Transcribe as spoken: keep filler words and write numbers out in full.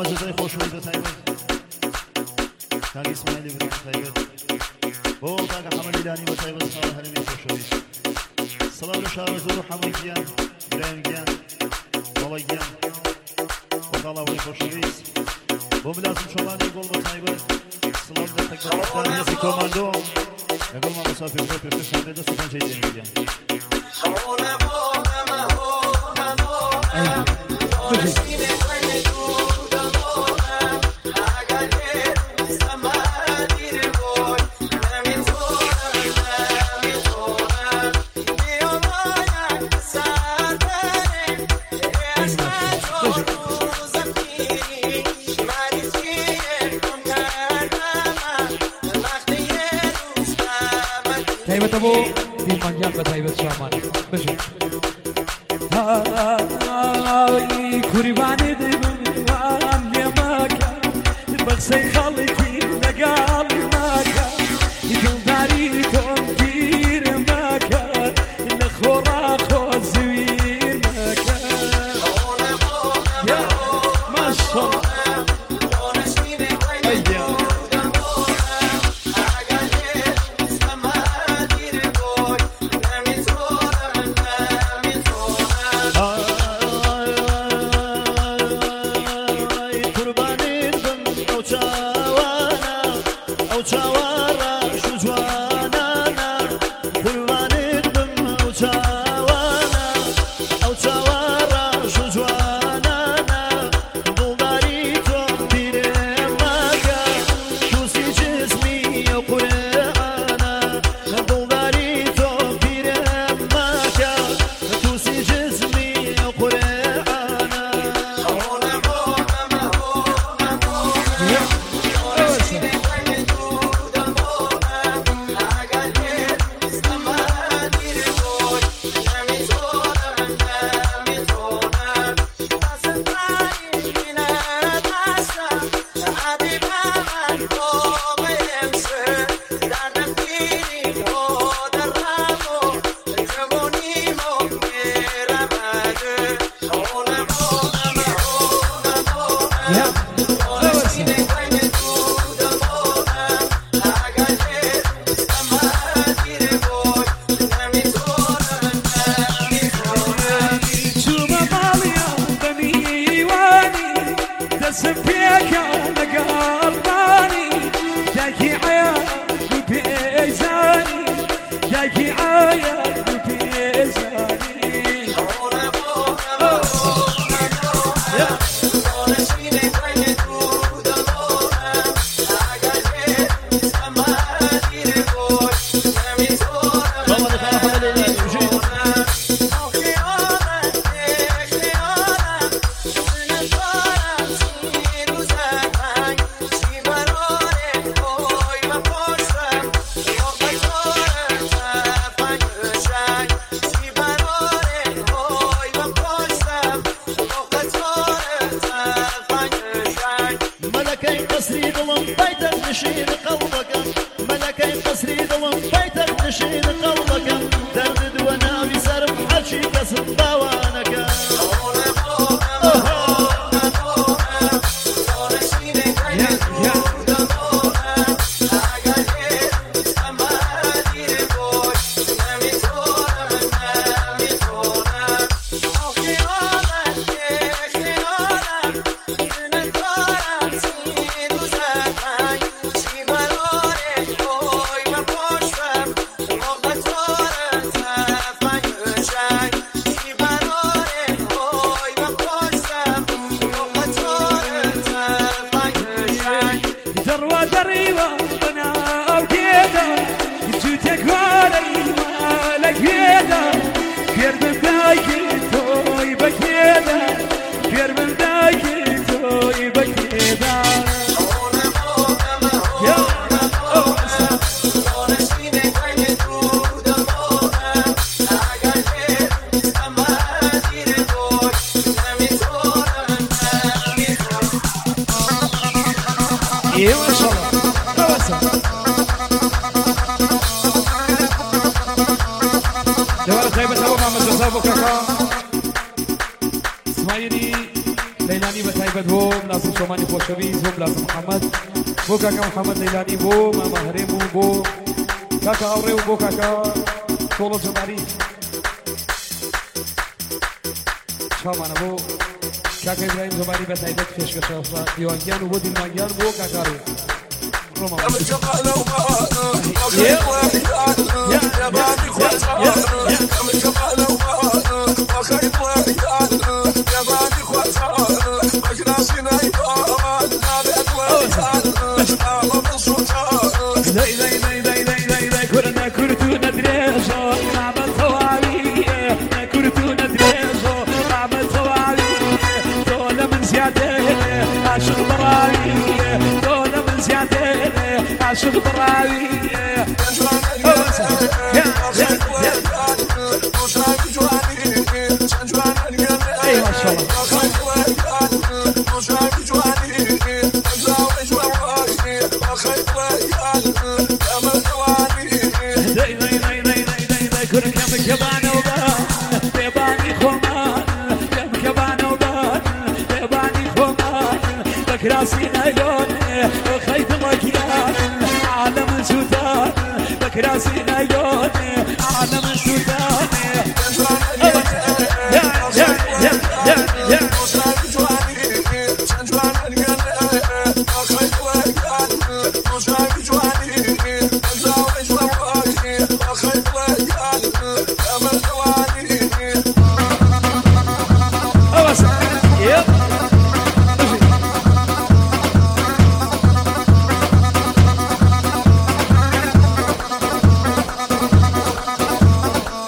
جزای خوشویی تایبت کاک اسماعیلی برای تایبت بو کاک حمد ایلانی و تایبت خواهر هرمی خوشویی سلام لشار زور و حموی گیان برایم گیان بابای گیان و خالا وی خوشویی بو ملازم شمانی گل و تایبت سلام در تکتر هسی کماندو نقول ما مسافر بروي بروي سامي ده سبحان شيء جميل تایبت ابو دیمان جان به تایبت شامان بشو های قربانی دیوان یماکا بخشی خالتی نگالی ماکا دلداری تون گیر ماکا نخورا خوزوی ماکا یا ماشالله Oh, محمد هو لازم شماني خوشويز هو لازم محمد بو كاكا محمد ليلاني بو ماما هريمو بو كاكا أوري وبو كاكا طول الجماري شامان بو كاكا إبراهيم جماري بتايبت فيش كشافة ديوانجان وبو ديوانجان بو كاكا رو روما زي زي زي زي زي زي زي كنا كرتونا دريجو عمل ثوابي كرتونا دريجو عمل ثوابي دولة من زيادة عاشق براوي دولة من زيادة عاشق براوي اي ما شاء الله راسي نايلون خيط مكيان عالم سودان بك راسي نايلون عالم